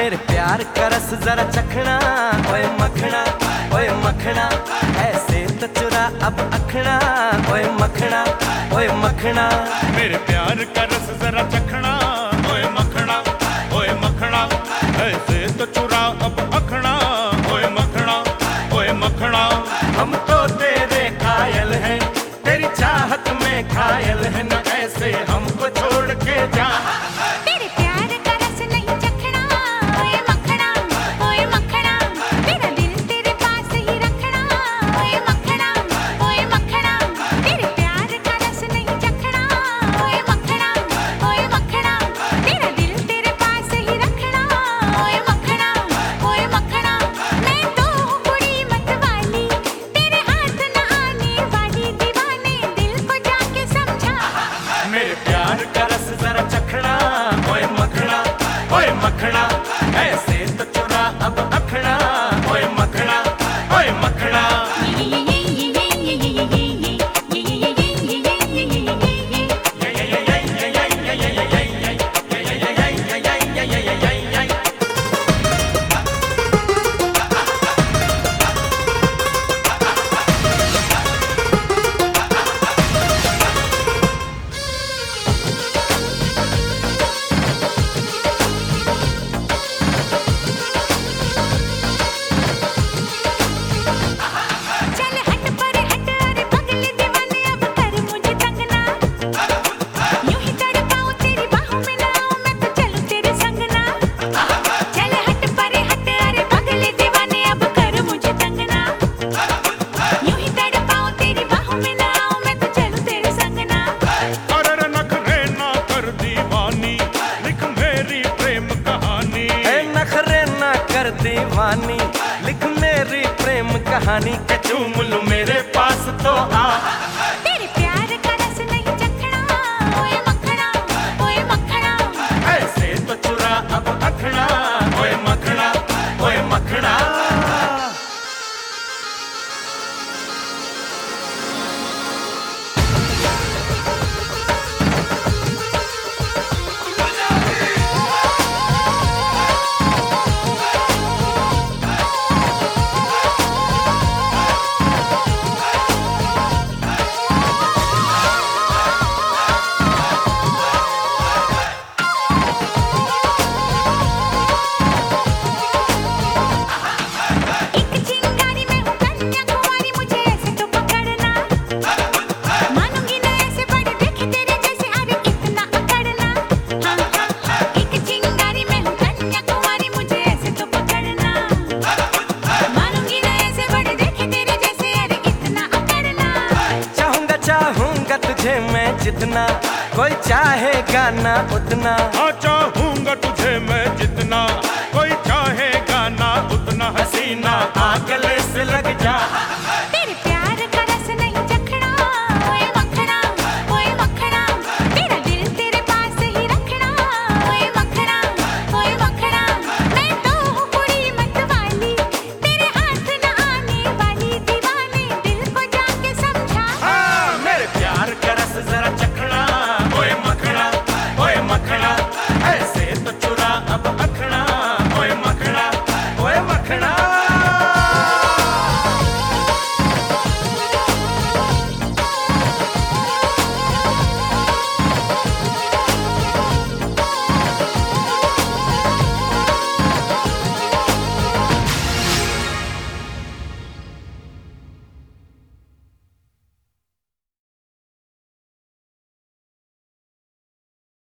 मेरे प्यार का रस जरा चखना, ओए मखना, ओए मखना, ऐसे तो चुरा अब अखना, ओए मखना, ओए मखना। मेरे प्यार का रस जरा चखना, ओए मखना, ओए मखना, ऐसे तो चुरा अब अखना, ओए मखना, ओए मखना। हम तो तेरे कायल हैं, तेरी चाहत में घायल है, न ऐसे हमको छोड़ के जा। तेरे प्यार का रस नहीं चखना, ओए मखना, ओए मखना, मेरा दिल तेरे पास ही रखना, ओए मखना, ओए मखना। तेरे प्यार का रस नहीं चखना, ओए मखना, ओए मखना, मेरा दिल तेरे पास ही रखना, ओए मखना, ओए मखना। मैं तो हूँ कुड़ी मतवाली, तेरे हाथ न आने वाली, दीवाने दिल को जाके समझा। मेरे प्यार का रस जरा चखना, ओए मखना, ओए मखना, ऐसे तो चुरा अब अखना, ओए मखना, ओए मखना। चल हट पर हट, अरे पगले दीवाने अब कर मुझे तंग ना। यूं ही तड़पाऊं तेरी बाहों में ना आऊं, मैं तो चलूं तेरे संग ना। चल हट पर हट, अरे पगले दीवाने अब कर मुझे तंग ना। यूं ही तड़पाऊं तेरी बाहों में ना आऊं, मैं तो चलूं तेरे संग ना। अरे नखरे ना कर दीवानी, लिख मेरी प्रेम कहानी। ए नखरे ना कर दीवानी, लिख मेरी प्रेम कहानी, के चूम लूं मेरे पास तो आ। तेरे प्यार का रस नहीं चखना, ओए मखना, ओए मखना। ऐसे तो चुरा अब अखना, ओए मखना, ओए मखना। एक चिंगारी में हूँ कन्याकुमारी, मुझे ऐसे तो पकड़ना। मानूंगी ना ऐसे बड़े देखे तेरे जैसे, अरे इतना अकड़ना। हाँ हाँ हाँ, एक चिंगारी में हूँ कन्याकुमारी, मुझे ऐसे तो पकड़ना। मानूंगी ना ऐसे बड़े देखे तेरे जैसे, अरे इतना अकड़ना। चाहूंगा चाहूंगा तुझे मैं जितना, कोई चाहेगा ना उतना। हाँ चाहूंगा तुझे मैं जितना, कोई चाहेगा ना उतना। हसीना आ गले से लग जा।